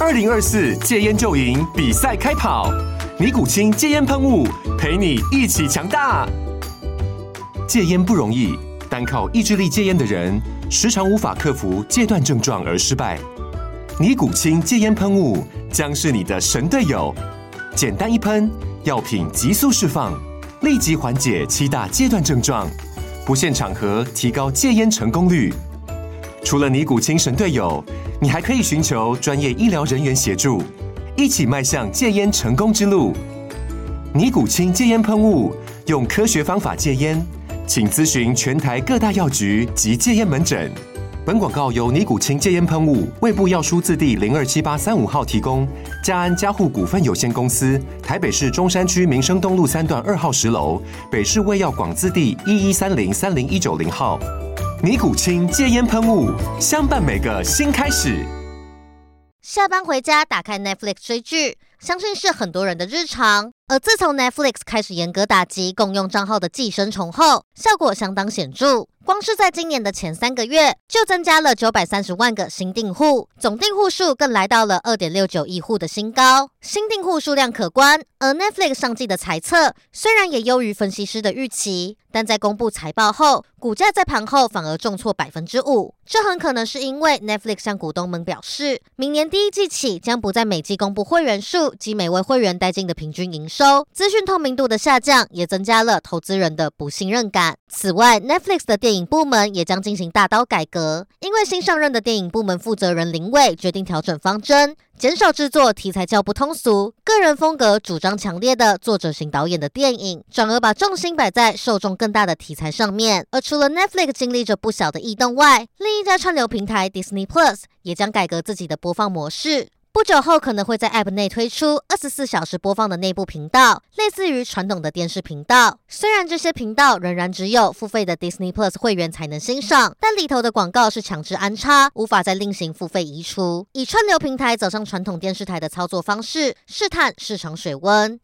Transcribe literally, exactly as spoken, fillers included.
二零二四戒烟就赢比赛开跑，尼古清戒烟喷雾陪你一起强大。戒烟不容易，单靠意志力戒烟的人，时常无法克服戒断症状而失败。尼古清戒烟喷雾将是你的神队友，简单一喷，药品急速释放，立即缓解七大戒断症状，不限场合提高戒烟成功率。除了尼古清神队友，你还可以寻求专业医疗人员协助，一起迈向戒烟成功之路。尼古清戒烟喷雾，用科学方法戒烟，请咨询全台各大药局及戒烟门诊。本广告由尼古清戒烟喷雾、卫部药书字第零二七八三五号提供，嘉安嘉护股份有限公司，台北市中山区民生东路三段二号十楼，北市卫药广字第一一三零三零一九零号。尼古清戒烟喷雾，相伴每个新开始。 下班回家打开 Netflix 追剧，相信是很多人的日常。而自从 Netflix 开始严格打击共用账号的寄生虫后，效果相当显著。光是在今年的前三个月，就增加了九百三十万个新订户，总订户数更来到了 二点六九亿户的新高，新订户数量可观。而 Netflix 上季的财测虽然也优于分析师的预期，但在公布财报后，股价在盘后反而重挫 百分之五， 这很可能是因为 Netflix 向股东们表示，明年第一季起将不再每季公布会员数及每位会员带进的平均营收，资讯透明度的下降也增加了投资人的不信任感。此外， Netflix 的电影部门也将进行大刀改革，因为新上任的电影部门负责人林伟决定调整方针，减少制作题材较不通俗、个人风格主张强烈的作者型导演的电影，转而把重心摆在受众更大的题材上面。而除了 Netflix 经历着不小的异动外，另一家串流平台 Disney Plus 也将改革自己的播放模式，不久后可能会在 App 内推出二十四小时播放的内部频道，类似于传统的电视频道。虽然这些频道仍然只有付费的 Disney Plus 会员才能欣赏，但里头的广告是强制安插，无法再另行付费移除。以串流平台走上传统电视台的操作方式，试探市场水温。